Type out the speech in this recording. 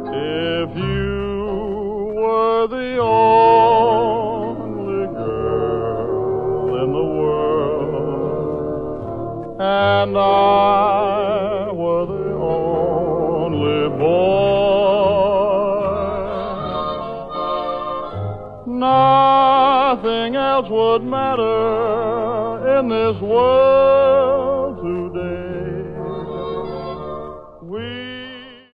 If you were the only girl in the world, and I were the only boy, nothing else would matter in this world today.